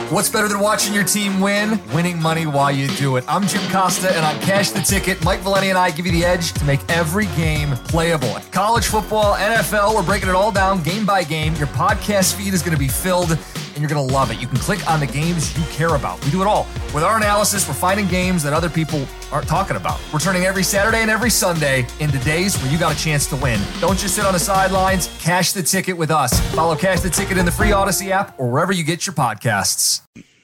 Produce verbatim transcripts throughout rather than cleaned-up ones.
What's better than watching your team win? Winning money while you do it. I'm Jim Costa, and on Cash the Ticket, Mike Valeni and I give you the edge to make every game playable. College football, N F L, we're breaking it all down game by game. Your podcast feed is going to be filled, and you're going to love it. You can click on the games you care about. We do it all. With our analysis, we're finding games that other people aren't talking about. We're turning every Saturday and every Sunday into days where you got a chance to win. Don't just sit on the sidelines. Cash the Ticket with us. Follow Cash the Ticket in the free Odyssey app or wherever you get your podcasts.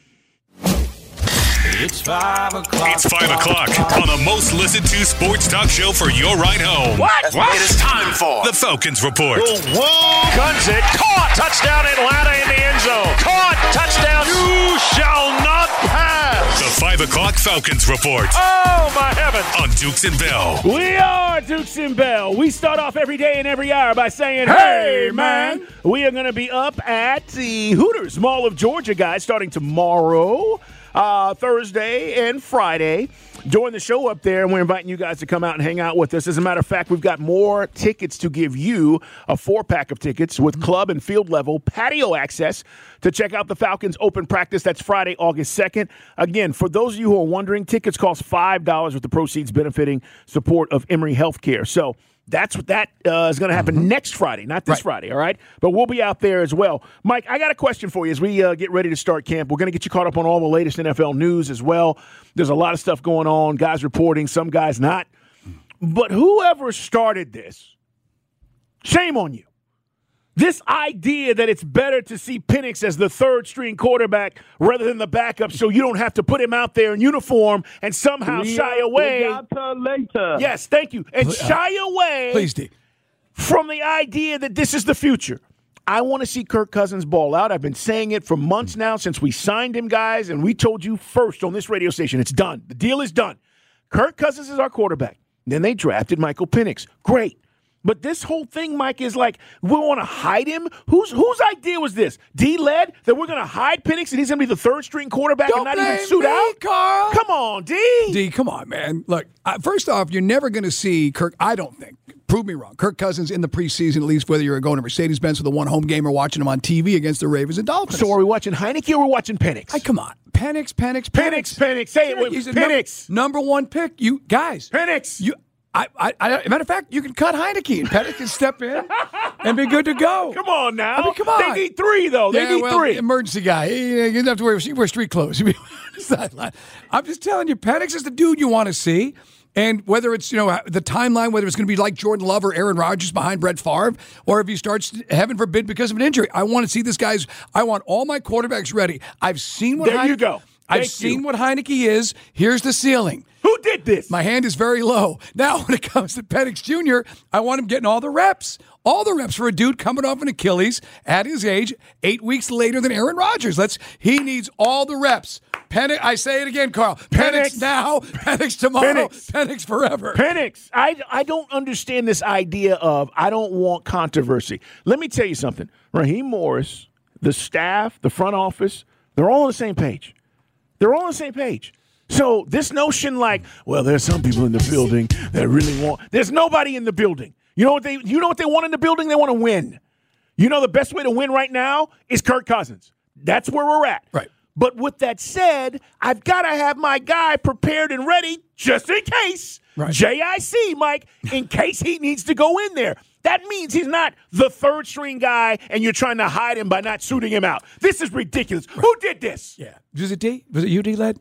It's five o'clock. It's five o'clock on the most listened to sports talk show for your ride home. What? What? It is time for the Falcons Report. Whoa. Guns it. Caught. Touchdown Atlanta in the end zone. Caught. Touchdown. You shall not pass. The five o'clock Falcons Report. Oh, my heavens. On Dukes and Bell. We are Dukes and Bell. We start off every day and every hour by saying, hey, man. We are going to be up at the Hooters Mall of Georgia, guys, starting tomorrow. Uh, Thursday and Friday during the show up there, and we're inviting you guys to come out and hang out with us. As a matter of fact, we've got more tickets to give you, a four-pack of tickets with club and field level patio access to check out the Falcons open practice. That's Friday, August second. Again, for those of you who are wondering, tickets cost five dollars with the proceeds benefiting support of Emory Healthcare. So that's what that uh, is going to happen mm-hmm. next Friday, not this right. Friday, all right? But we'll be out there as well. Mike, I got a question for you as we uh, get ready to start camp. We're going to get you caught up on all the latest N F L news as well. There's a lot of stuff going on, guys reporting, some guys not. But whoever started this, shame on you. This idea that it's better to see Penix as the third-string quarterback rather than the backup so you don't have to put him out there in uniform and somehow we shy are, away. Later. Yes, thank you. And uh, shy away please, D. from the idea that this is the future. I want to see Kirk Cousins ball out. I've been saying it for months now since we signed him, guys, and we told you first on this radio station, it's done. The deal is done. Kirk Cousins is our quarterback. Then they drafted Michael Penix. Great. But this whole thing, Mike, is like, we want to hide him? Whose whose idea was this? D-led? That we're going to hide Penix and he's going to be the third-string quarterback Don't and not even blame suit me, out? Carl. Come on, D. D, come on, man. Look, uh, first off, you're never going to see Kirk, I don't think. Prove me wrong. Kirk Cousins in the preseason, at least whether you're going to Mercedes-Benz for the one home game or watching him on T V against the Ravens and Dolphins. So are we watching Heineke or are we watching Penix? Hey, come on. Penix, Penix, Penix. Penix, Penix. Say it with He's a Penix. Num- number one pick. You guys. Penix. You. I, I, I, matter of fact, you can cut Heineke and Penix can step in and be good to go. Come on now. I mean, come on. They need three, though. They yeah, need well, three. Emergency guy. You don't have to wear, wear street clothes. I'm just telling you, Penix is the dude you want to see. And whether it's, you know, the timeline, whether it's going to be like Jordan Love or Aaron Rodgers behind Brett Favre, or if he starts, heaven forbid, because of an injury, I want to see this guy's, I want all my quarterbacks ready. I've seen what There Heineke, you go. I've Thank seen you. what Heineke is. Here's the ceiling. Who did this? My hand is very low. Now, when it comes to Penix Junior, I want him getting all the reps. All the reps for a dude coming off an Achilles at his age, eight weeks later than Aaron Rodgers. Let's. He needs all the reps. Penix, I say it again, Carl. Penix, Penix now, Penix tomorrow, Penix, Penix forever. Penix. I, I don't understand this idea of I don't want controversy. Let me tell you something. Raheem Morris, the staff, the front office, they're all on the same page. They're all on the same page. So this notion like, well, there's some people in the building that really want – there's nobody in the building. You know what they You know what they want in the building? They want to win. You know the best way to win right now is Kirk Cousins. That's where we're at. Right. But with that said, I've got to have my guy prepared and ready just in case. Right. J I C, Mike, in case he needs to go in there. That means he's not the third-string guy and you're trying to hide him by not suiting him out. This is ridiculous. Right. Who did this? Yeah. Was it D? Was it you, D-Led?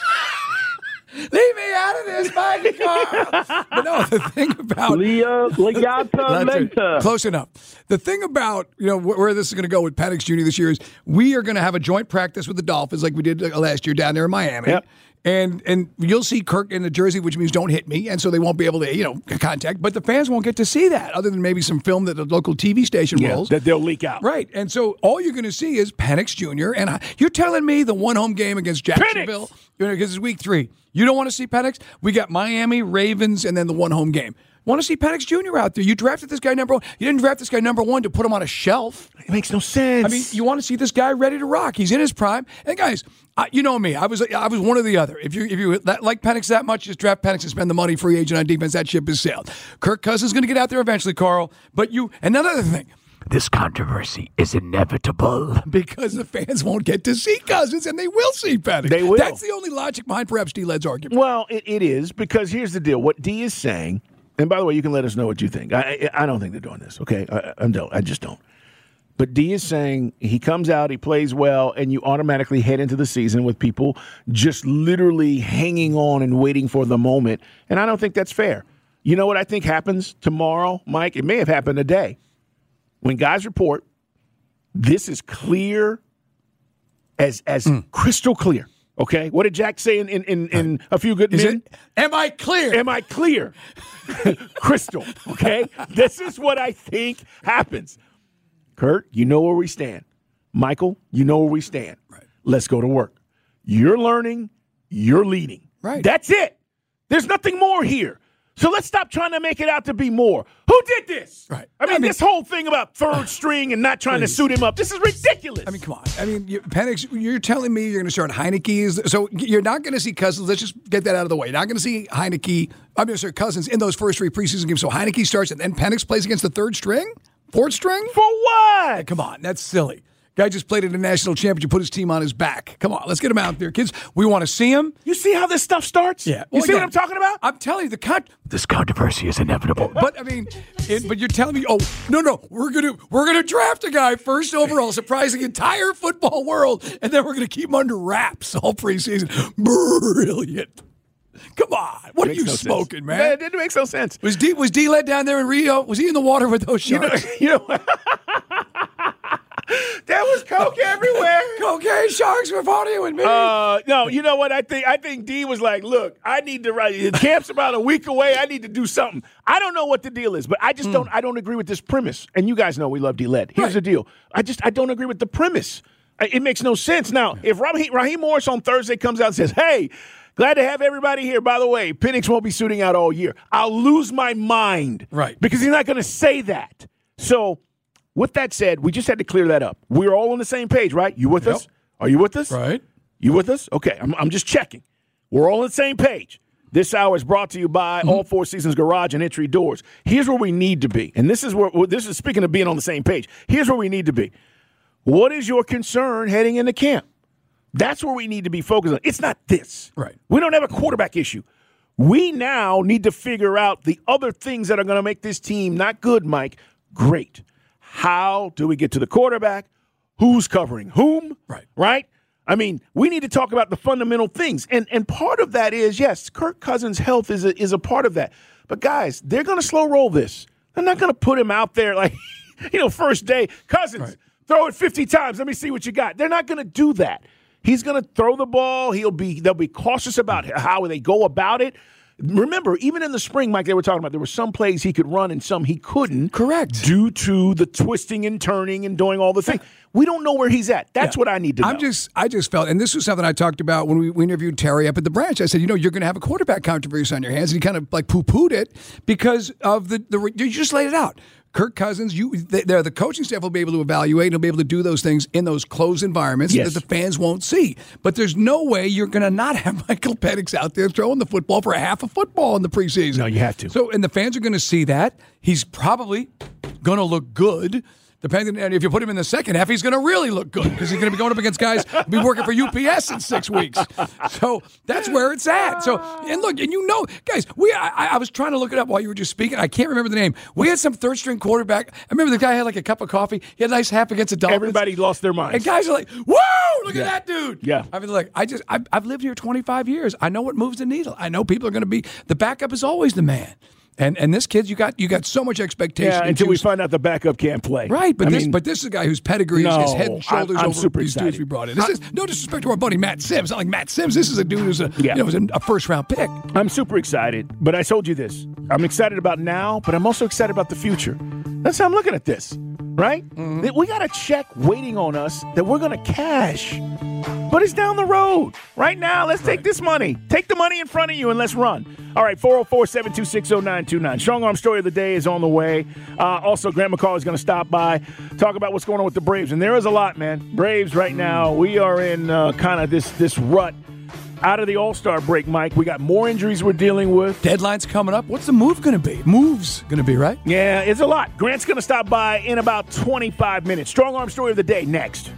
Leave me out of this, Mike. But no, the thing about Leah, later. Close enough. The thing about, you know, where this is going to go with Penix Junior this year is we are going to have a joint practice with the Dolphins like we did last year down there in Miami. Yep. And and you'll see Kirk in the jersey, which means don't hit me, and so they won't be able to, you know, contact. But the fans won't get to see that, other than maybe some film that the local T V station yeah, rolls. That they'll leak out. Right. And so all you're going to see is Penix Junior And I, you're telling me the one home game against Jacksonville, Penix! you know, because it's week three. You don't want to see Penix? We got Miami, Ravens, and then the one home game. Want to see Penix Junior out there. You drafted this guy number one. You didn't draft this guy number one to put him on a shelf. It makes no sense. I mean, you want to see this guy ready to rock. He's in his prime. And guys, I, you know me. I was I was one or the other. If you if you that, like Penix that much, just draft Penix and spend the money free agent on defense. That ship has sailed. Kirk Cousins is going to get out there eventually, Carl. But you, and another thing, This controversy is inevitable because the fans won't get to see Cousins, and they will see Penix. They will. That's the only logic behind perhaps D-Led's argument. Well, it, it is, because here's the deal. What D is saying, and by the way, you can let us know what you think. I, I, I don't think they're doing this, okay? I, I don't. I just don't. But D is saying he comes out, he plays well, and you automatically head into the season with people just literally hanging on and waiting for the moment. And I don't think that's fair. You know what I think happens tomorrow, Mike? It may have happened today. When guys report, this is clear as as mm. crystal clear. Okay? What did Jack say in, in, in, in A Few Good is Men? It, am I clear? Am I clear? Crystal. Okay? This is what I think happens. Kurt, you know where we stand. Michael, you know where we stand. Right. Let's go to work. You're learning. You're leading. Right. That's it. There's nothing more here. So let's stop trying to make it out to be more. Who did this? Right. I mean, I mean this whole thing about third string and not trying please. to suit him up, this is ridiculous. I mean, come on. I mean, you, Penix, you're telling me you're going to start Heineke. So you're not going to see Cousins. Let's just get that out of the way. You're not going to see Heineke, I'm going to start Cousins in those first three preseason games. So Heineke starts and then Penix plays against the third string? Fourth string? For what? Hey, come on. That's silly. Guy just played in a national championship, put his team on his back. Come on, let's get him out there, kids. We want to see him. You see how this stuff starts? Yeah. You Well, see again, what I'm talking about? I'm telling you, the con- this controversy is inevitable. But I mean, it, but you're telling me, oh no, no, we're gonna we're gonna draft a guy first overall, surprise the entire football world, and then we're gonna keep him under wraps all preseason. Brilliant. Come on, what are you no smoking, sense. man? It didn't make no sense. Was D was D led down there in Rio? Was he in the water with those sharks? You know, you know there was coke everywhere. Cocaine sharks were partying with me. Uh, no, you know what? I think I think D was like, look, I need to write. The camp's about a week away. I need to do something. I don't know what the deal is, but I just mm. don't. I don't agree with this premise. And you guys know we love D-Led. Here's right. the deal. I just I don't agree with the premise. It makes no sense. Now, yeah. if Raheem, Raheem Morris on Thursday comes out and says, hey, glad to have everybody here. By the way, Penix won't be suiting out all year, I'll lose my mind. Right. Because he's not going to say that. So, with that said, we just had to clear that up. We're all on the same page, right? You with yep. us? Are you with us? Right. You with us? Okay, I'm, I'm just checking. We're all on the same page. This hour is brought to you by mm-hmm. All Four Seasons Garage and Entry Doors. Here's where we need to be. And this is where this is speaking of being on the same page. Here's where we need to be. What is your concern heading into camp? That's where we need to be focused on. It's not this. Right. We don't have a quarterback issue. We now need to figure out the other things that are going to make this team not good, Mike, great. How do we get to the quarterback? Who's covering whom? Right. Right? I mean, we need to talk about the fundamental things. And and part of that is, yes, Kirk Cousins' health is a, is a part of that. But, guys, they're going to slow roll this. They're not going to put him out there like, you know, first day, Cousins, right. throw it fifty times. Let me see what you got. They're not going to do that. He's going to throw the ball. He'll be they'll be cautious about how they go about it. Remember, even in the spring, Mike, they were talking about there were some plays he could run and some he couldn't. Correct. Due to the twisting and turning and doing all the things. We don't know where he's at. That's yeah. what I need to know. I'm just, I just felt, and this was something I talked about when we, we interviewed Terry up at the branch. I said, you know, you're going to have a quarterback controversy on your hands. And he kind of like poo-pooed it because of the, the you just laid it out. Kirk Cousins, you, they're the coaching staff will be able to evaluate and will be able to do those things in those closed environments yes. that the fans won't see. But there's no way you're going to not have Michael Penix out there throwing the football for a half of football in the preseason. No, you have to. So, and the fans are going to see that. He's probably going to look good. Depending, and if you put him in the second half, he's going to really look good because he's going to be going up against guys who be working for U P S in six weeks. So that's where it's at. So and look, and you know, guys, we I, I was trying to look it up while you were just speaking. I can't remember the name. We had some third string quarterback. I remember the guy had like a cup of coffee. He had a nice half against the Dolphins. Everybody lost their minds. And guys are like, "Whoa, look yeah. at that dude!" Yeah. I mean, like I just I've, I've lived here twenty-five years. I know what moves the needle. I know people are going to be the backup is always the man. And and this kid, you got you got so much expectation. Yeah, until we find out the backup can't play. Right, but I this mean, but this is a guy whose pedigree no, is his head and shoulders I'm, I'm over super these excited. dudes we brought in. This is no disrespect to our buddy Matt Sims. Not like Matt Sims. This is a dude who's a yeah. you know, was a first round pick. I'm super excited, but I told you this. I'm excited about now, but I'm also excited about the future. That's how I'm looking at this, right? Mm-hmm. We got a check waiting on us that we're going to cash, but it's down the road. Right now, let's right. take this money. Take the money in front of you and let's run. All right, four oh four, seven two six, oh nine two nine. Strong Arm Story of the Day is on the way. Uh, also, Grant McCall is going to stop by, talk about what's going on with the Braves. And there is a lot, man. Braves right now, we are in uh, kind of this, this rut. out of the All-Star break, Mike. We got more injuries we're dealing with. Deadline's coming up. What's the move going to be? Move's going to be, right? Yeah, it's a lot. Grant's going to stop by in about twenty-five minutes. Strong Arm Story of the Day next.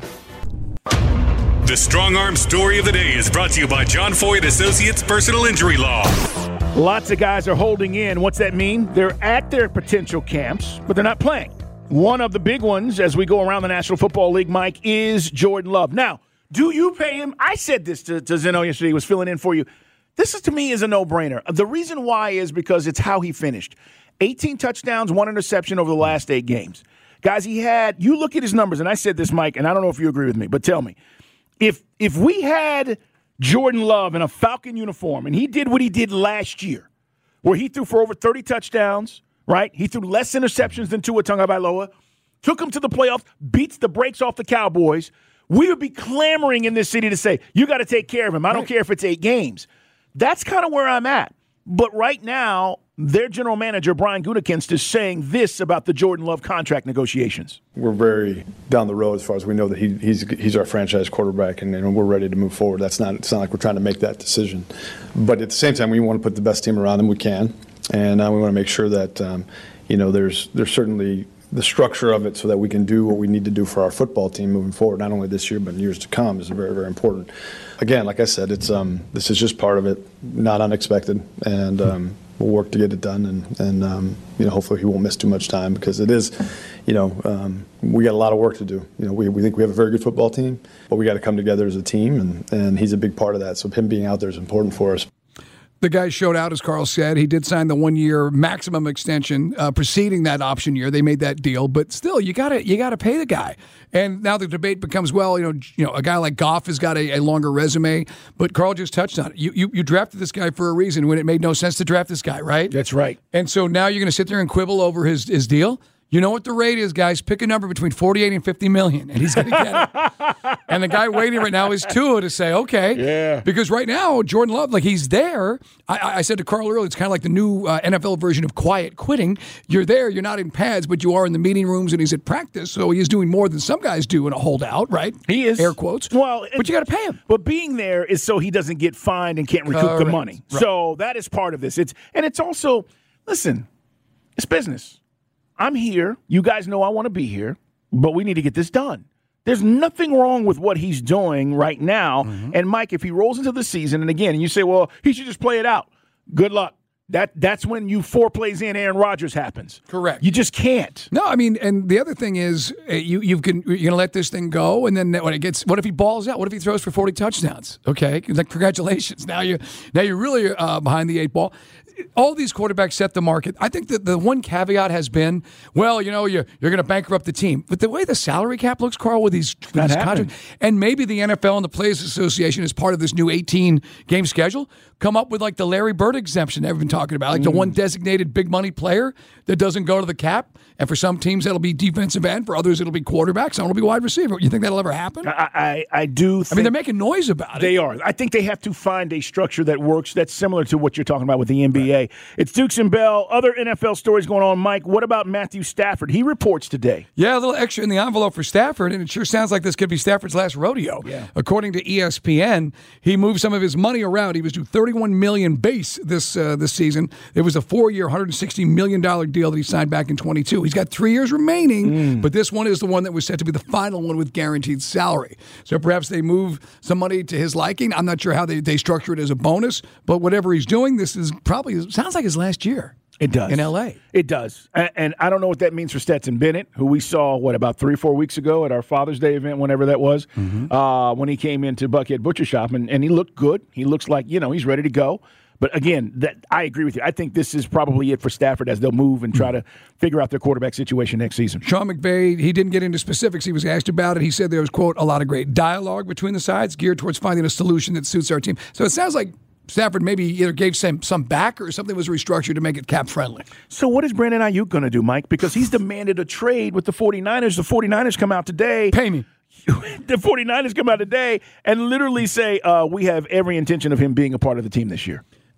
The Strong Arm Story of the Day is brought to you by John Foyd Associates Personal Injury Law. Lots of guys are holding in. What's that mean? They're at their potential camps, but they're not playing. One of the big ones as we go around the National Football League, Mike, is Jordan Love. Now, do you pay him? I said this to, to Zeno yesterday. He was filling in for you. This, is to me, is a no-brainer. The reason why is because it's how he finished. eighteen touchdowns, one interception over the last eight games. Guys, he had – you look at his numbers, and I said this, Mike, and I don't know if you agree with me, but tell me. If if we had Jordan Love in a Falcon uniform, and he did what he did last year, where he threw for over thirty touchdowns, right? He threw less interceptions than Tua Tagovailoa, took him to the playoffs, beats the brakes off the Cowboys – we would be clamoring in this city to say, you got to take care of him. I don't right. care if it's eight games. That's kind of where I'm at. But right now, their general manager, Brian Gutekunst, is saying this about the Jordan Love contract negotiations. We're very down the road as far as we know that he, he's he's our franchise quarterback, and, and we're ready to move forward. That's not, it's not like we're trying to make that decision. But at the same time, we want to put the best team around him we can, and uh, we want to make sure that, um, you know, there's there's certainly – the structure of it so that we can do what we need to do for our football team moving forward, not only this year but in years to come, is very, very important. Again, like I said, it's um, this is just part of it, not unexpected, and um, we'll work to get it done, and, and um, you know, hopefully he won't miss too much time because it is, you know, um, we got a lot of work to do. You know, we, we think we have a very good football team, but we got to come together as a team, and, and he's a big part of that, so him being out there is important for us. The guy showed out, as Carl said. He did sign the one-year maximum extension uh, preceding that option year. They made that deal, but still, you gotta you gotta pay the guy. And now the debate becomes, well, you know, you know, a guy like Goff has got a, a longer resume, but Carl just touched on it. You, you you drafted this guy for a reason when it made no sense to draft this guy, right? That's right. And so now you're going to sit there and quibble over his his deal. You know what the rate is, guys? Pick a number between forty-eight and fifty million, and he's going to get it. And the guy waiting right now is Tua to say, okay. Yeah. Because right now, Jordan Love, like, he's there. I, I said to Carl earlier, it's kind of like the new uh, N F L version of quiet quitting. You're there, you're not in pads, but you are in the meeting rooms, and he's at practice, so he's doing more than some guys do in a holdout, right? He is. Air quotes. Well, but you got to pay him. But being there is so he doesn't get fined and can't recoup Correct. the money. Right. So that is part of this. It's And it's also, listen, it's business. I'm here. You guys know I want to be here, but we need to get this done. There's nothing wrong with what he's doing right now. Mm-hmm. And, Mike, if he rolls into the season, and again, and you say, well, he should just play it out, good luck. That That's when you four plays in Aaron Rodgers happens. Correct. You just can't. No, I mean, and the other thing is you you can you're gonna let this thing go, and then when it gets, what if he balls out? What if he throws for forty touchdowns? Okay, like congratulations. Now you now you're really uh, behind the eight ball. All these quarterbacks set the market. I think that the one caveat has been, well, you know, you're you're going to bankrupt the team. But the way the salary cap looks, Carl, with these, with these contracts, and maybe the N F L and the Players Association, as part of this new eighteen game schedule, come up with like the Larry Bird exemption they've been talking about, like mm. the one designated big money player that doesn't go to the cap. And for some teams, that'll be defensive end. For others, it'll be quarterback. Some will be wide receiver. You think that'll ever happen? I I, I do think I mean, they're making noise about it. They are. I think they have to find a structure that works that's similar to what you're talking about with the N B A. Right. It's Dukes and Bell. Other N F L stories going on. Mike, what about Matthew Stafford? He reports today. Yeah, a little extra in the envelope for Stafford, and it sure sounds like this could be Stafford's last rodeo. Yeah. According to E S P N, he moved some of his money around. He was due thirty-one million dollars base this uh, this season. It was a four-year, one hundred sixty million dollars deal that he signed back in twenty-two. He's got three years remaining, mm. but this one is the one that was set to be the final one with guaranteed salary. So perhaps they move some money to his liking. I'm not sure how they, they structure it as a bonus, but whatever he's doing, this is probably, sounds like his last year. It does. In L A. It does. And, and I don't know what that means for Stetson Bennett, who we saw, what, about three, four weeks ago at our Father's Day event, whenever that was, mm-hmm. uh, when he came into Buckhead Butcher Shop, and, and he looked good. He looks like, you know, he's ready to go. But again, that I agree with you. I think this is probably it for Stafford as they'll move and try to figure out their quarterback situation next season. Sean McVay, he didn't get into specifics. He was asked about it. He said there was, quote, a lot of great dialogue between the sides geared towards finding a solution that suits our team. So it sounds like Stafford maybe either gave some, some back or something was restructured to make it cap friendly. So what is Brandon Ayuk going to do, Mike? Because he's demanded a trade with the 49ers. The 49ers come out today. Pay me. The 49ers come out today and literally say, uh, we have every intention of him being a part of the team this year.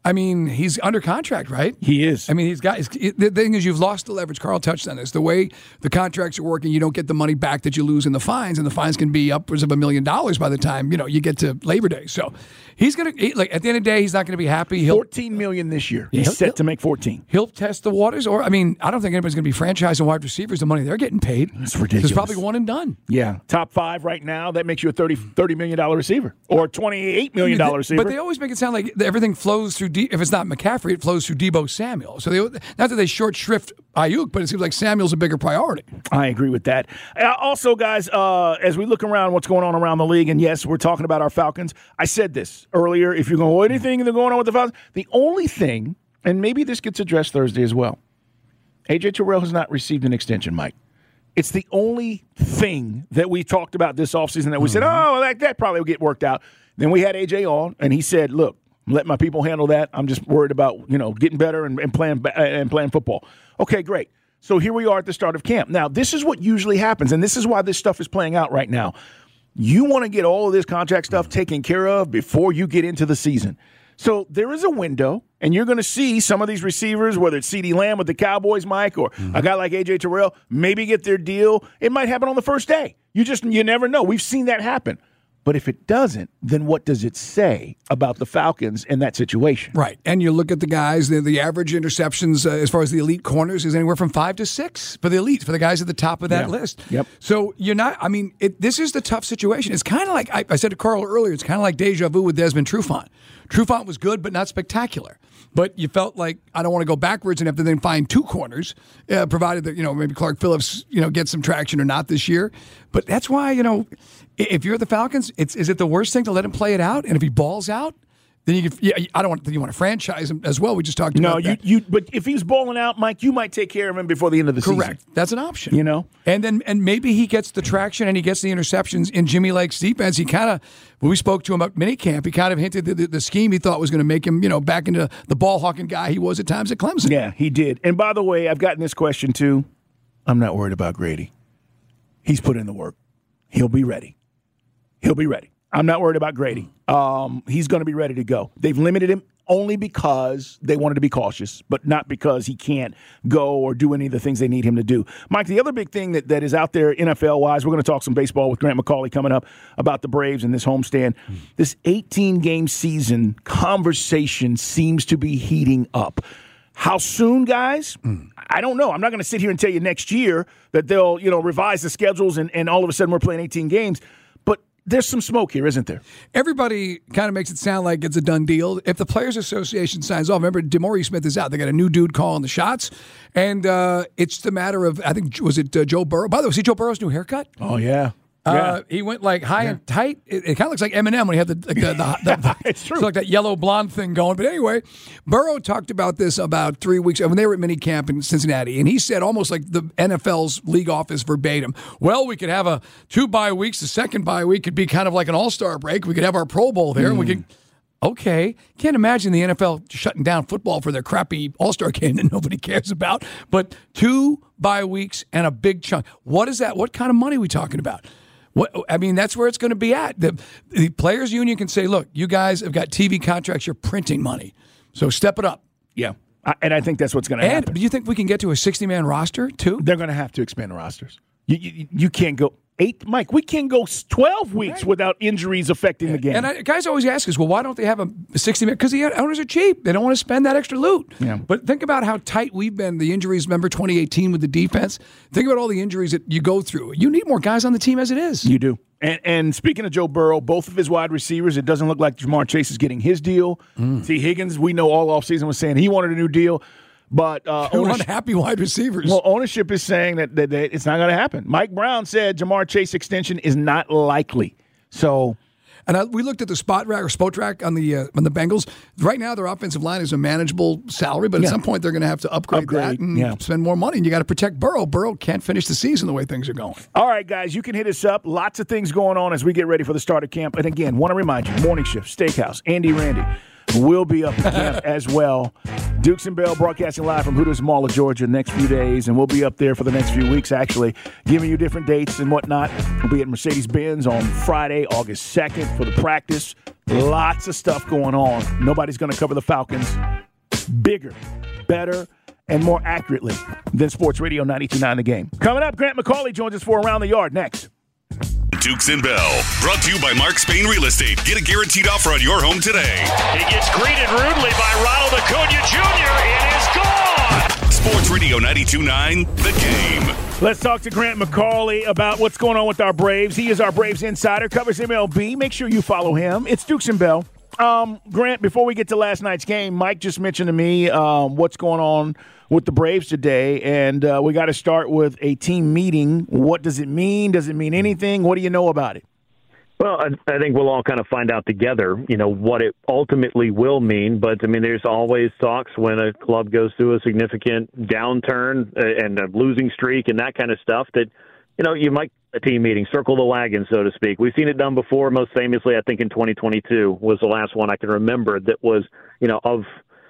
I mean, he's under contract, right? He is. I mean, he's got. The thing is, you've lost the leverage. Carl touched on this. The way the contracts are working, you don't get the money back that you lose in the fines, and the fines can be upwards of a million dollars by the time you know you get to Labor Day. So he's gonna he, like at the end of the day, he's not gonna be happy. He'll, fourteen million this year. He's he'll, set he'll, to make fourteen. He'll test the waters, or I mean, I don't think anybody's gonna be franchising wide receivers the money they're getting paid. It's ridiculous. It's probably one and done. Yeah, top five right now. That makes you a thirty, thirty million dollar receiver or twenty-eight million dollar receiver. But they always make it sound like everything flows through. De- if it's not McCaffrey, it flows through Deebo Samuel. So they, not that they short shrift Ayuk, but it seems like Samuel's a bigger priority. I agree with that. Uh, also, guys, uh, as we look around what's going on around the league, and yes, we're talking about our Falcons. I said this earlier. If you're going to hold anything that's going on with the Falcons, the only thing, and maybe this gets addressed Thursday as well, A J Terrell has not received an extension, Mike. It's the only thing that we talked about this offseason that we mm-hmm. said, oh, that, that probably will get worked out. Then we had A J on, and he said, look, let my people handle that. I'm just worried about, you know, getting better and, and playing and playing football. Okay, great. So here we are at the start of camp. Now, this is what usually happens, and this is why this stuff is playing out right now. You want to get all of this contract stuff taken care of before you get into the season. So there is a window, and you're going to see some of these receivers, whether it's CeeDee Lamb with the Cowboys, Mike, or mm-hmm. a guy like A J Terrell, maybe get their deal. It might happen on the first day. You just you never know. We've seen that happen. But if it doesn't, then what does it say about the Falcons in that situation? Right. And you look at the guys, the, the average interceptions uh, as far as the elite corners is anywhere from five to six for the elites, for the guys at the top of that yeah. list. Yep. So you're not, I mean, it, this is the tough situation. It's kind of like, I, I said to Carl earlier, it's kind of like deja vu with Desmond Trufant. Trufant was good, but not spectacular. But you felt like, I don't want to go backwards and have to then find two corners, uh, provided that, you know, maybe Clark Phillips, you know, gets some traction or not this year. But that's why, you know, if you're the Falcons, it's is it the worst thing to let him play it out? And if he balls out, then you can, yeah, I don't want, you want to franchise him as well. We just talked no, about you, that. you, but if he's balling out, Mike, you might take care of him before the end of the Correct. season. Correct. That's an option. You know? And then, and maybe he gets the traction and he gets the interceptions in Jimmy Lake's defense. He kind of, when we spoke to him about minicamp, he kind of hinted that the, the scheme he thought was going to make him, you know, back into the ball hawking guy he was at times at Clemson. Yeah, he did. And by the way, I've gotten this question too. I'm not worried about Grady. He's put in the work. He'll be ready. He'll be ready. I'm not worried about Grady. Um, he's going to be ready to go. They've limited him only because they wanted to be cautious, but not because he can't go or do any of the things they need him to do. Mike, the other big thing that, that is out there N F L-wise, we're going to talk some baseball with Grant McCauley coming up about the Braves and this homestand. Mm. This eighteen-game season conversation seems to be heating up. How soon, guys? Mm. I don't know. I'm not going to sit here and tell you next year that they'll, you know, revise the schedules and, and all of a sudden we're playing eighteen games. But there's some smoke here, isn't there? Everybody kind of makes it sound like it's a done deal. If the Players Association signs off, remember, DeMaurice Smith is out. They got a new dude calling the shots. And uh, it's the matter of, I think, was it uh, Joe Burrow? By the way, see Joe Burrow's new haircut? Oh, yeah. Uh, yeah. He went like high yeah. and tight. It, it kind of looks like Eminem when he had the, like the, the, the, the it's true. It's like that yellow blonde thing going. But anyway, Burrow talked about this about three weeks when they were at minicamp in Cincinnati, and he said almost like the N F L's league office verbatim. Well, we could have a two bye weeks. The second bye week could be kind of like an All Star break. We could have our Pro Bowl there. Mm. And we could. Okay, can't imagine the N F L shutting down football for their crappy All-Star game that nobody cares about. But two bye weeks and a big chunk. What is that? What kind of money are we talking about? What, I mean, that's where it's going to be at. The, the players' union can say, look, you guys have got T V contracts. You're printing money. So step it up. Yeah, I, and I think that's what's going to happen. And do you think we can get to a sixty-man roster, too? They're going to have to expand the rosters. You, you, you can't go eight, Mike, we can't go twelve weeks right. without injuries affecting the game. And I, guys always ask us, well, why don't they have a sixty-man? Because the owners are cheap. They don't want to spend that extra loot. Yeah. But think about how tight we've been. The injuries, remember twenty eighteen with the defense? Think about all the injuries that you go through. You need more guys on the team as it is. You do. And, and speaking of Joe Burrow, both of his wide receivers, it doesn't look like Jamar Chase is getting his deal. Mm. T. Higgins, we know all offseason was saying he wanted a new deal. But uh, ownership, unhappy wide receivers. Well, ownership is saying that, that, that it's not going to happen. Mike Brown said Jamar Chase extension is not likely. So, and I, we looked at the spot rack or spot track on the uh, on the Bengals. Right now, their offensive line is a manageable salary, but yeah. at some point they're going to have to upgrade, upgrade that and yeah. spend more money. And you got to protect Burrow. Burrow can't finish the season the way things are going. All right, guys, you can hit us up. Lots of things going on as we get ready for the start of camp. And again, want to remind you, morning shift, Steakhouse, Andy Randy. will be up in camp as well. Dukes and Bell broadcasting live from Hooters Mall of Georgia next few days, and we'll be up there for the next few weeks, actually, giving you different dates and whatnot. We'll be at Mercedes-Benz on Friday, August second for the practice. Lots of stuff going on. Nobody's going to cover the Falcons bigger, better, and more accurately than Sports Radio ninety-two point nine The Game. Coming up, Grant McCauley joins us for Around the Yard next. Dukes and Bell, brought to you by Mark Spain Real Estate. Get a guaranteed offer on your home today. He gets greeted rudely by Ronald Acuna Junior It is gone. Sports Radio ninety-two point nine The Game. Let's talk to Grant McCauley about what's going on with our Braves. He is our Braves insider, covers M L B. Make sure you follow him. It's Dukes and Bell. Um, Grant, before we get to last night's game, Mike just mentioned to me um, what's going on with the Braves today, and uh, we got to start with a team meeting. What does it mean? Does it mean anything? What do you know about it? Well, I, I think we'll all kind of find out together, you know, what it ultimately will mean. But, I mean, there's always talks when a club goes through a significant downturn and a losing streak and that kind of stuff that, you know, you might a team meeting, circle the wagon, so to speak. We've seen it done before. Most famously, I think in twenty twenty-two was the last one I can remember that was, you know, of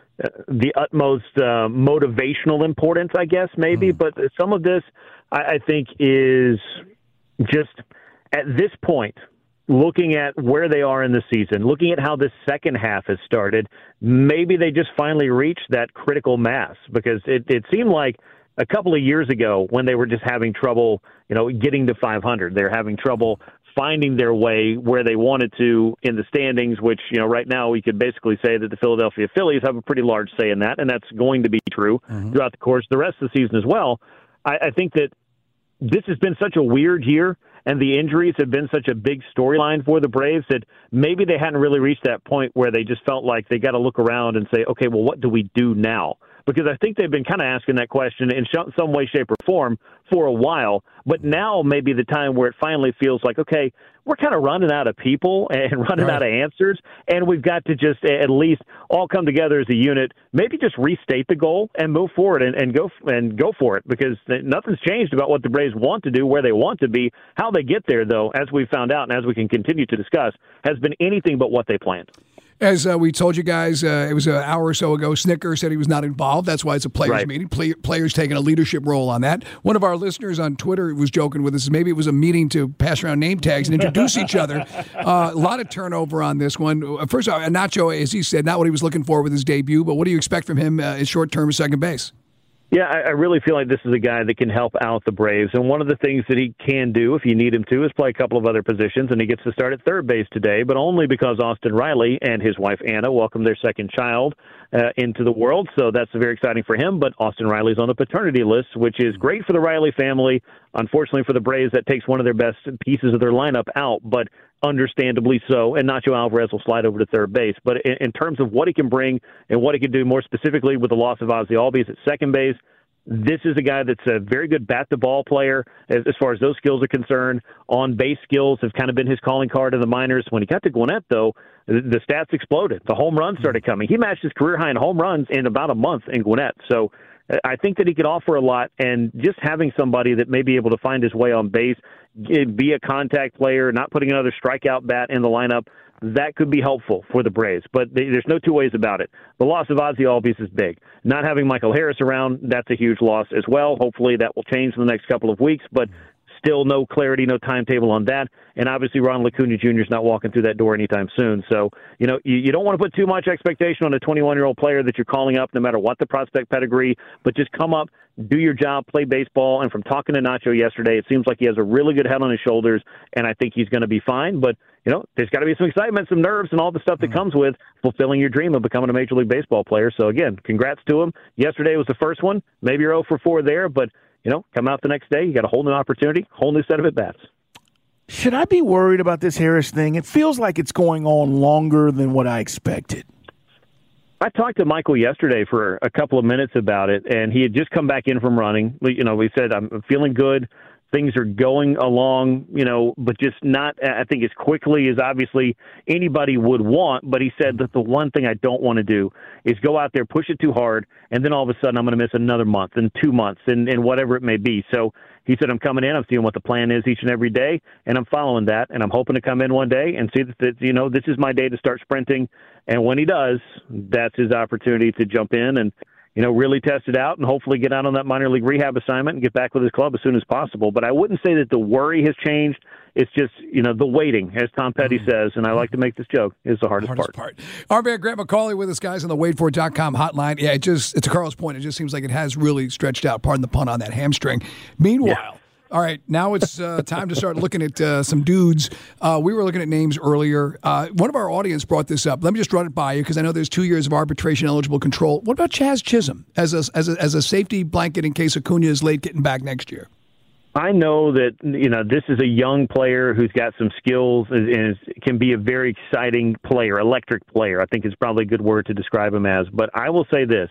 the utmost uh, motivational importance, I guess, maybe. Mm. But some of this, I, I think, is just at this point, looking at where they are in the season, looking at how the second half has started, maybe they just finally reached that critical mass, because it, it seemed like a couple of years ago when they were just having trouble, you know, getting to five hundred. They're having trouble finding their way where they wanted to in the standings, which, you know, right now we could basically say that the Philadelphia Phillies have a pretty large say in that, and that's going to be true mm-hmm. throughout the course of the rest of the season as well. I, I think that this has been such a weird year, and the injuries have been such a big storyline for the Braves that maybe they hadn't really reached that point where they just felt like they got to look around and say, okay, well, what do we do now? Because I think they've been kind of asking that question in some way, shape, or form for a while. But now may be the time where it finally feels like, okay, we're kind of running out of people and running right. out of answers, and we've got to just at least all come together as a unit, maybe just restate the goal and move forward and, and go and go for it, because nothing's changed about what the Braves want to do, where they want to be. How they get there, though, as we found out and as we can continue to discuss, has been anything but what they planned. As uh, we told you guys, uh, it was an hour or so ago, Snicker said he was not involved. That's why it's a players' right. meeting. Play- players taking a leadership role on that. One of our listeners on Twitter was joking with us. Maybe it was a meeting to pass around name tags and introduce each other. Uh, a lot of turnover on this one. First of all, Nacho, as he said, not what he was looking for with his debut, but what do you expect from him uh, at short-term second base? Yeah, I, I really feel like this is a guy that can help out the Braves. And one of the things that he can do, if you need him to, is play a couple of other positions. And he gets to start at third base today, but only because Austin Riley and his wife Anna welcomed their second child uh, into the world. So that's very exciting for him. But Austin Riley's on the paternity list, which is great for the Riley family. Unfortunately for the Braves, that takes one of their best pieces of their lineup out, but understandably so. And Nacho Alvarez will slide over to third base. But in, in terms of what he can bring and what he can do more specifically with the loss of Ozzie Albies at second base, this is a guy that's a very good bat-the-ball player as, as far as those skills are concerned. On-base skills have kind of been his calling card in the minors. When he got to Gwinnett, though, the, the stats exploded. The home runs started coming. He matched his career high in home runs in about a month in Gwinnett. So I think that he could offer a lot, and just having somebody that may be able to find his way on base, be a contact player, not putting another strikeout bat in the lineup, that could be helpful for the Braves. But there's no two ways about it. The loss of Ozzie Albies is big. Not having Michael Harris around, that's a huge loss as well. Hopefully that will change in the next couple of weeks, but still no clarity, no timetable on that. And obviously Ronald Acuna Junior is not walking through that door anytime soon. So, you know, you, you don't want to put too much expectation on a twenty-one-year-old player that you're calling up, no matter what the prospect pedigree, but just come up, do your job, play baseball. And from talking to Nacho yesterday, it seems like he has a really good head on his shoulders, and I think he's going to be fine. But, you know, there's got to be some excitement, some nerves, and all the stuff that comes with fulfilling your dream of becoming a Major League Baseball player. So, again, congrats to him. Yesterday was the first one. Maybe you're oh for four there, but, you know, come out the next day, you got a whole new opportunity, whole new set of at-bats. Should I be worried about this Harris thing? It feels like it's going on longer than what I expected. I talked to Michael yesterday for a couple of minutes about it, and he had just come back in from running. You know, we said, I'm feeling good. Things are going along, you know, but just not, I think, as quickly as obviously anybody would want. But he said that the one thing I don't want to do is go out there, push it too hard, and then all of a sudden I'm going to miss another month and two months and, and whatever it may be. So he said, I'm coming in, I'm seeing what the plan is each and every day, and I'm following that, and I'm hoping to come in one day and see that, that you know, this is my day to start sprinting. And when he does, that's his opportunity to jump in and, you know, really test it out and hopefully get out on that minor league rehab assignment and get back with his club as soon as possible. But I wouldn't say that the worry has changed. It's just, you know, the waiting, as Tom Petty mm. says, and I like to make this joke, is the hardest, hardest part. part. Our man Grant McCauley with us, guys, on the wait for it dot com hotline. Yeah, it just, to Carl's point, it just seems like it has really stretched out, pardon the pun, on that hamstring. Meanwhile, yeah. All right, now it's uh, time to start looking at uh, some dudes. Uh, we were looking at names earlier. Uh, one of our audience brought this up. Let me just run it by you because I know there's two years of arbitration-eligible control. What about Chaz Chisholm as a, as a, as a safety blanket in case Acuna is late getting back next year? I know that, you know, this is a young player who's got some skills and is, can be a very exciting player, electric player, I think is probably a good word to describe him as. But I will say this.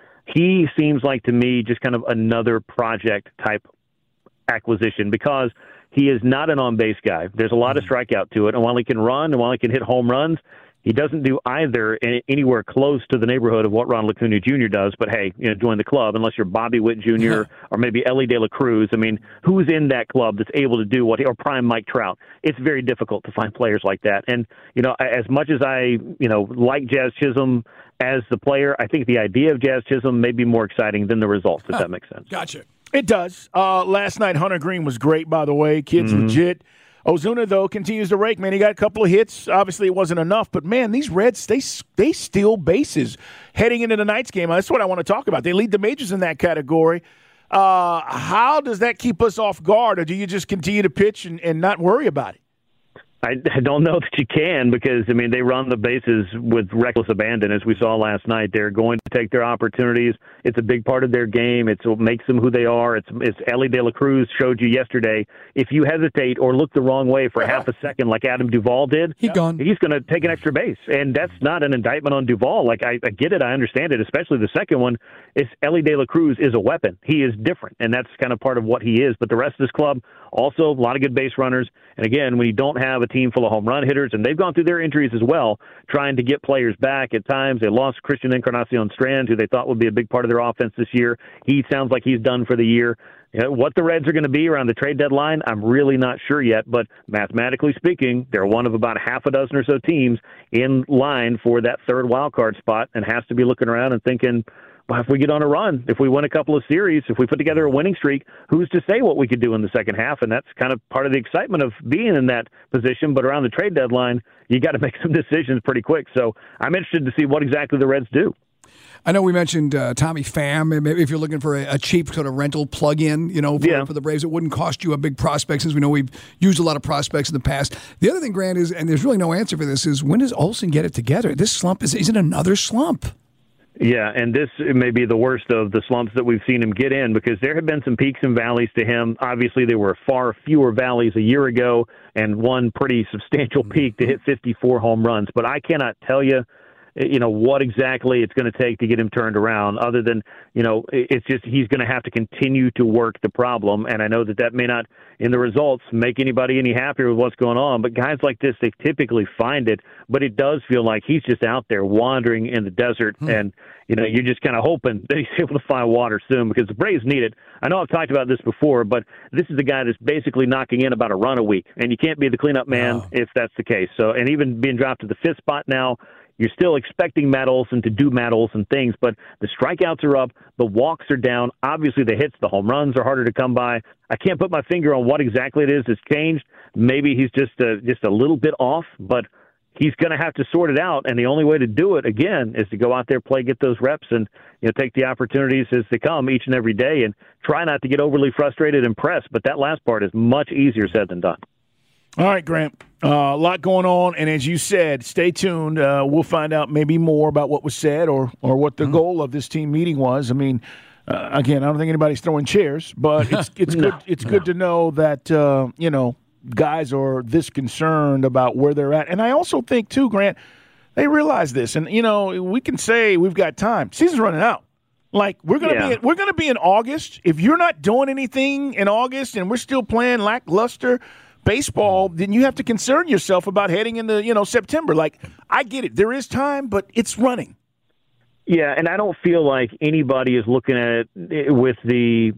He seems like, to me, just kind of another project type acquisition because he is not an on-base guy. There's a lot of strikeout to it, and while he can run and while he can hit home runs, he doesn't do either anywhere close to the neighborhood of what Ronald Acuna Junior does. But hey, you know, join the club unless you're Bobby Witt Junior Yeah. or maybe Ellie De La Cruz. I mean, who's in that club that's able to do what? Or prime Mike Trout. It's very difficult to find players like that. And you know, as much as I you know like Jazz Chisholm as the player, I think the idea of Jazz Chisholm may be more exciting than the results. If huh. that makes sense. Gotcha. It does. Uh, last night, Hunter Green was great, by the way. Kid's mm-hmm. legit. Ozuna, though, continues to rake, man. He got a couple of hits. Obviously, it wasn't enough. But, man, these Reds, they, they steal bases heading into tonight's game. That's what I want to talk about. They lead the majors in that category. Uh, how does that keep us off guard, or do you just continue to pitch and, and not worry about it? I, I don't know that you can because, I mean, they run the bases with reckless abandon, as we saw last night. They're going to take their opportunities. It's a big part of their game. It's what makes them who they are. It's, it's Ellie De La Cruz showed you yesterday. If you hesitate or look the wrong way for half a second like Adam Duvall did, he gone. he's going to take an extra base. And that's not an indictment on Duvall. Like, I, I get it. I understand it, especially the second one. It's Ellie De La Cruz is a weapon. He is different, and that's kind of part of what he is. But the rest of this club, also a lot of good base runners. And again, when you don't have a team full of home run hitters, and they've gone through their injuries as well, trying to get players back at times. They lost Christian Encarnacion Strand, who they thought would be a big part of their offense this year. He sounds like he's done for the year. You know, what the Reds are going to be around the trade deadline, I'm really not sure yet. But mathematically speaking, they're one of about half a dozen or so teams in line for that third wild card spot and has to be looking around and thinking, well, if we get on a run, if we win a couple of series, if we put together a winning streak, who's to say what we could do in the second half? And that's kind of part of the excitement of being in that position. But around the trade deadline, you got to make some decisions pretty quick. So I'm interested to see what exactly the Reds do. I know we mentioned uh, Tommy Pham. Maybe if you're looking for a, a cheap sort of rental plug-in, you know, for, yeah. for the Braves, it wouldn't cost you a big prospect, since we know we've used a lot of prospects in the past. The other thing, Grant, is, and there's really no answer for this, is when does Olsen get it together? This slump, is, is it another slump? Yeah, and this may be the worst of the slumps that we've seen him get in, because there have been some peaks and valleys to him. Obviously, there were far fewer valleys a year ago and one pretty substantial peak to hit fifty-four home runs. But I cannot tell you, you know, what exactly it's going to take to get him turned around, other than, you know, it's just he's going to have to continue to work the problem. And I know that that may not, in the results, make anybody any happier with what's going on. But guys like this, they typically find it. But it does feel like he's just out there wandering in the desert. Hmm. And, you know, you're just kind of hoping that he's able to find water soon, because the Braves need it. I know I've talked about this before, but this is a guy that's basically knocking in about a run a week. And you can't be the cleanup man oh. if that's the case. So, and even being dropped to the fifth spot now, you're still expecting Matt Olson to do Matt Olson things, but the strikeouts are up, the walks are down. Obviously, the hits, the home runs are harder to come by. I can't put my finger on what exactly it is that's changed. Maybe he's just a, just a little bit off, but he's going to have to sort it out, and the only way to do it, again, is to go out there, play, get those reps, and you know, take the opportunities as they come each and every day, and try not to get overly frustrated and pressed. But that last part is much easier said than done. All right, Grant. Uh, a lot going on, and as you said, stay tuned. Uh, we'll find out maybe more about what was said or or what the mm-hmm. goal of this team meeting was. I mean, uh, again, I don't think anybody's throwing chairs, but it's it's no, good. It's no. good to know that uh, you know guys are this concerned about where they're at, and I also think too, Grant, they realize this, and you know we can say we've got time. Season's running out. Like we're gonna Yeah. be we're gonna be in August. If you're not doing anything in August and we're still playing lackluster baseball, then you have to concern yourself about heading into, you know, September. Like, I get it. There is time, but it's running. Yeah, and I don't feel like anybody is looking at it with the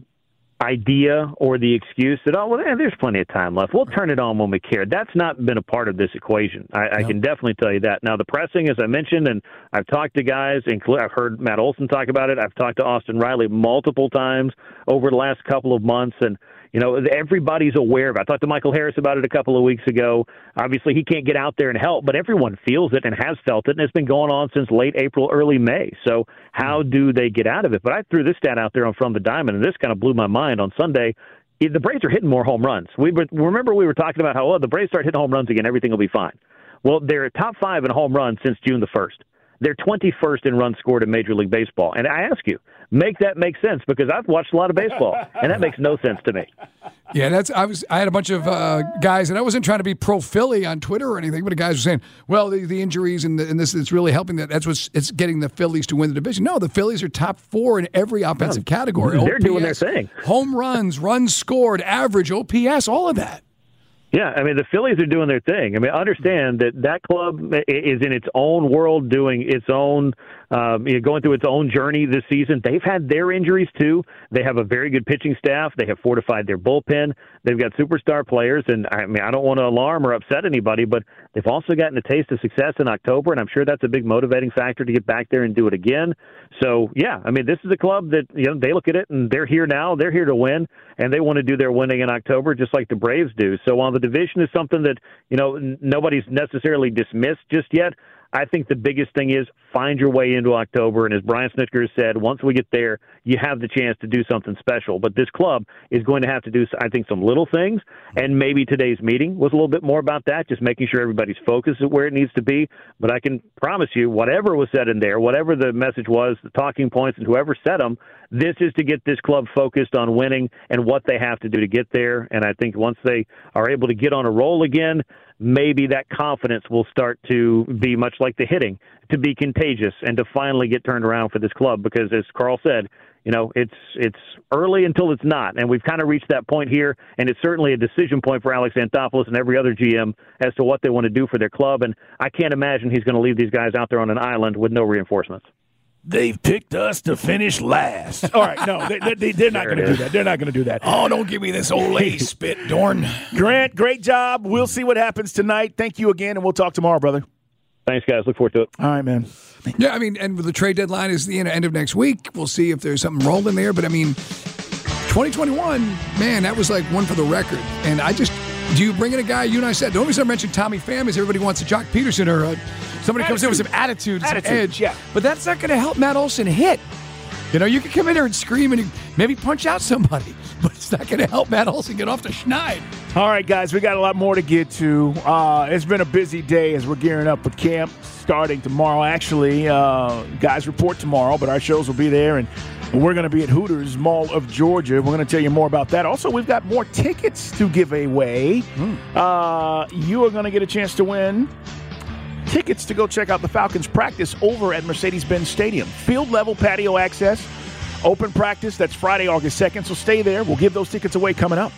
idea or the excuse that, oh, well, there's plenty of time left. We'll turn it on when we care. That's not been a part of this equation. I, I can definitely tell you that. Now, the pressing, as I mentioned, and I've talked to guys, and I've heard Matt Olson talk about it. I've talked to Austin Riley multiple times over the last couple of months, and you know, everybody's aware of it. I talked to Michael Harris about it a couple of weeks ago. Obviously, he can't get out there and help, but everyone feels it and has felt it, and it's been going on since late April, early May. So how do they get out of it? But I threw this stat out there on From the Diamond, and this kind of blew my mind on Sunday. The Braves are hitting more home runs. We were, remember we were talking about how, oh, the Braves start hitting home runs again, everything will be fine. Well, they're top five in home runs since June the first. They're twenty-first in runs scored in Major League Baseball. And I ask you, make that make sense, because I've watched a lot of baseball, and that makes no sense to me. Yeah, that's. I was. I had a bunch of uh, guys, and I wasn't trying to be pro Philly on Twitter or anything, but the guys were saying, "Well, the, the injuries and, the, and this is really helping that. That's what's it's getting the Phillies to win the division." No, the Phillies are top four in every offensive No, category. They're O P S, doing their thing. Home runs, runs scored, average, O P S, all of that. Yeah, I mean, the Phillies are doing their thing. I mean, understand that that club is in its own world, doing its own, um, you know, going through its own journey this season. They've had their injuries, too. They have a very good pitching staff. They have fortified their bullpen. They've got superstar players. And, I mean, I don't want to alarm or upset anybody, but they've also gotten a taste of success in October, and I'm sure that's a big motivating factor to get back there and do it again. So, yeah, I mean, this is a club that, you know, they look at it, and they're here now. They're here to win, and they want to do their winning in October just like the Braves do. So while the division is something that, you know, n- nobody's necessarily dismissed just yet, I think the biggest thing is find your way into October. And as Brian Snitker said, once we get there, you have the chance to do something special. But this club is going to have to do, I think, some little things. And maybe today's meeting was a little bit more about that, just making sure everybody's focus is where it needs to be. But I can promise you, whatever was said in there, whatever the message was, the talking points, and whoever said them, this is to get this club focused on winning and what they have to do to get there. And I think once they are able to get on a roll again, maybe that confidence will start to be much like the hitting, to be contagious and to finally get turned around for this club. Because as Carl said, you know, it's it's early until it's not. And we've kind of reached that point here, and it's certainly a decision point for Alex Anthopoulos and every other G M as to what they want to do for their club. And I can't imagine he's going to leave these guys out there on an island with no reinforcements. They've picked us to finish last. All right, no, they, they, they're not going to do that. They're not going to do that. Oh, don't give me this old A spit, Dorn. Grant, great job. We'll see what happens tonight. Thank you again, and we'll talk tomorrow, brother. Thanks, guys. Look forward to it. All right, man. Yeah, I mean, and the trade deadline is the end of next week. We'll see if there's something rolling there. But, I mean, twenty twenty-one, man, that was like one for the record. And I just, do you bring in a guy, you and I said, the only reason I mentioned Tommy Pham is everybody wants a Jock Peterson or a, somebody comes in with some attitude, Attitude, some edge. yeah. But that's not going to help Matt Olson hit. You know, you can come in there and scream and maybe punch out somebody, but it's not going to help Matt Olson get off the schneid. All right, guys, we got a lot more to get to. Uh, it's been a busy day as we're gearing up with camp starting tomorrow. Actually, uh, guys report tomorrow, but our shows will be there, and we're going to be at Hooters Mall of Georgia. We're going to tell you more about that. Also, we've got more tickets to give away. Mm. Uh, you are going to get a chance to win tickets to go check out the Falcons practice over at Mercedes-Benz Stadium. Field level patio access, open practice. That's Friday, August second. So stay there. We'll give those tickets away coming up.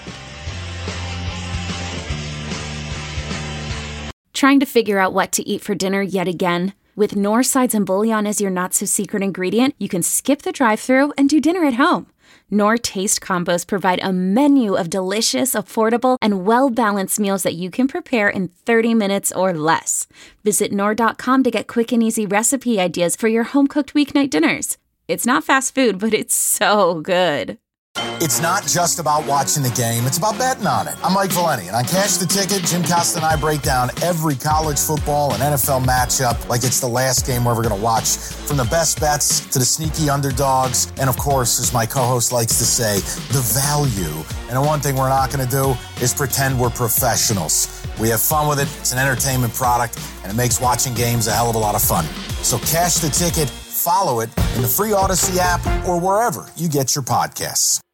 Trying to figure out what to eat for dinner yet again? With Knorr Sides and Bouillon as your not-so-secret ingredient, you can skip the drive-thru and do dinner at home. Knorr Taste Combos provide a menu of delicious, affordable, and well-balanced meals that you can prepare in thirty minutes or less. Visit Knorr dot com to get quick and easy recipe ideas for your home-cooked weeknight dinners. It's not fast food, but it's so good. It's not just about watching the game, it's about betting on it. I'm Mike Valeni, and on Cash the Ticket, Jim Costa and I break down every college football and N F L matchup like it's the last game we're ever going to watch. From the best bets to the sneaky underdogs, and of course, as my co-host likes to say, the value. And the one thing we're not going to do is pretend we're professionals. We have fun with it, it's an entertainment product, and it makes watching games a hell of a lot of fun. So Cash the Ticket, follow it in the free Odyssey app or wherever you get your podcasts.